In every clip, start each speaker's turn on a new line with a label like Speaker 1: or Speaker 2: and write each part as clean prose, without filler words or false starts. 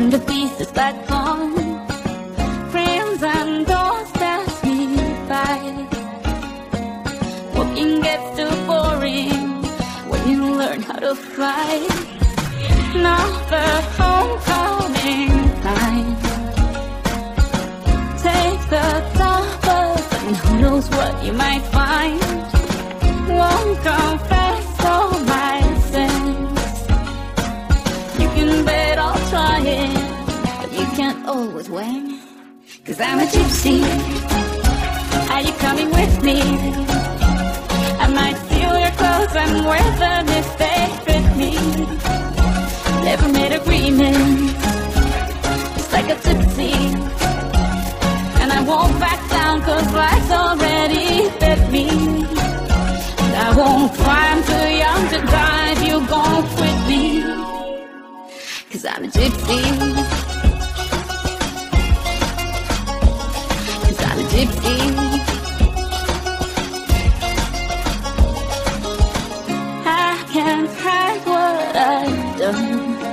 Speaker 1: turn to pieces like corn. Friends and doors pass me by. Walking gets too boring when you learn how to fly. Now the homecoming time. Take the double, and who knows what you might find. Won't confess all my sins. You can bet I'll try it, but you can't always win. 'Cause I'm a gypsy. Are you coming with me? I might steal your clothes and wear them if they fit me. Never made agreements, just like a gypsy. And I won't back down 'cause life's already fit me. I won't cry, I'm too young to drive, you gon' quit me. 'Cause I'm a gypsy. 'Cause I'm a gypsy. I can't hide what I've done.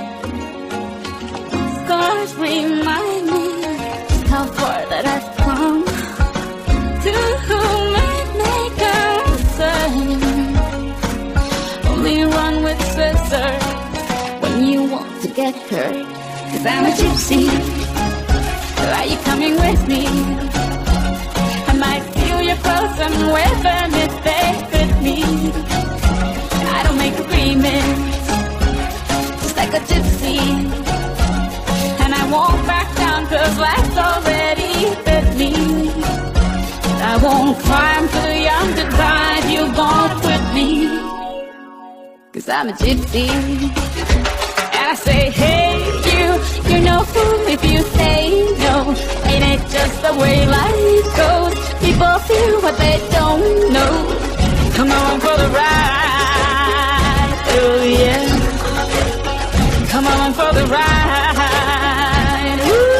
Speaker 1: Scars remind me just how far that I've come. To whom it may concern, only run with scissors when you want to get hurt. 'Cause I'm a gypsy. Are you coming with me? I might steal your clothes and wear them if they fit me. I don't make agreements, just like a gypsy. And I won't back down 'cause life's already fit me. I won't cry, I'm too young to drive, you gon' quit me. 'Cause I'm a gypsy. And I say, hey, you're no fool if you say no. Ain't it just the way life goes? People feel what they don't know. Come on for the ride, oh yeah. Come on for the ride,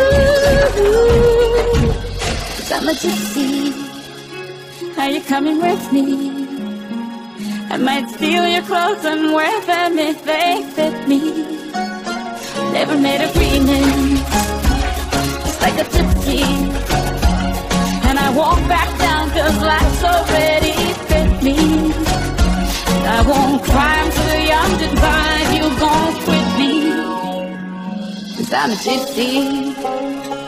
Speaker 1: ooh. 'Cause I'm a gypsy. Are you coming with me? I might steal your clothes and wear them if they fit me. Never made agreements, just like a gypsy. And I won't back down 'cause life's already fit me. I won't cry, I'm too young to drive, you gon' quit me. 'Cause I'm a gypsy.